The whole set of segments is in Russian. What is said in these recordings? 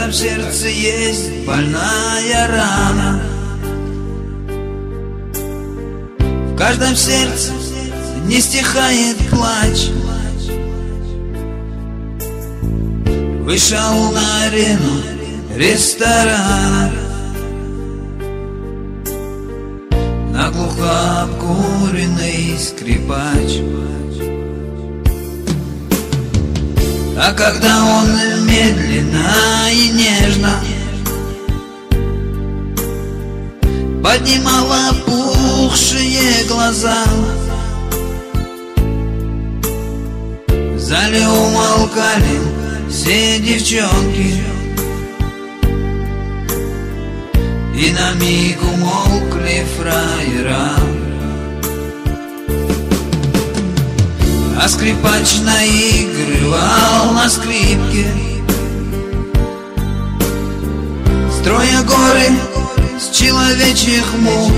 каждом сердце есть больная рана. В каждом сердце не стихает плач. Вышел на арену ресторана, наглухо обкуренный скрипач. А когда он медленно и нежно поднимал опухшие глаза, в зале умолкали все девчонки, и на миг умолкли фраера. А скрипач наигрывал на скрипке, строя горы с человечьих мук,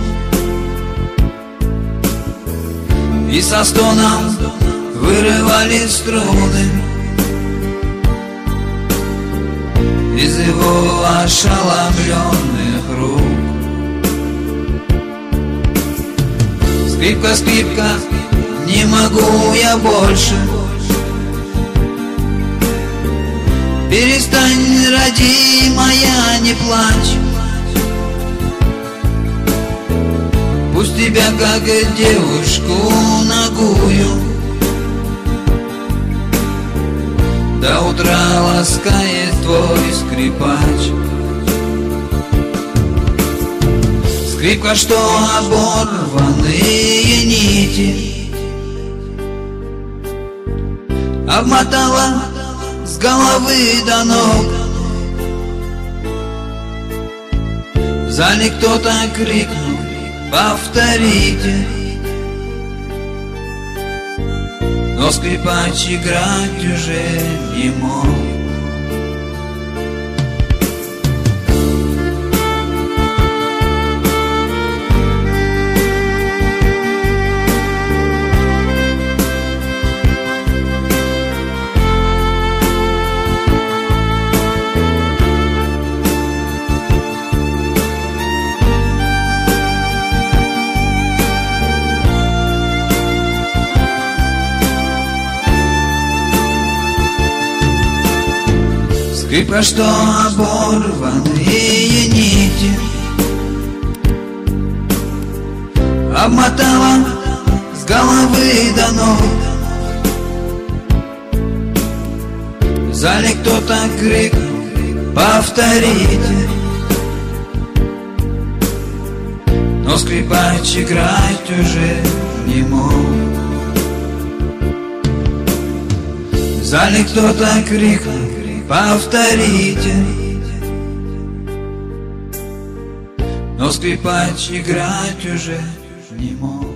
и со стоном вырывали струны из его ошеломленных рук. Скрипка, скрипка, не могу я больше. Перестань, родимая, не плачь. Пусть тебя, как девушку нагую, до утра ласкает твой скрипач. Скрипка, что оборванные нити обмотала с головы до ног. В зале кто-то крикнул: повторите. Но скрипач играть уже не мог. Скрипка, что оборванные нити обмотала с головы до ног. В зале кто-то крикнул: повторите. Но скрипач играть уже не мог. В зале кто-то крикнул: повторите. Но скрипач играть уже не мог.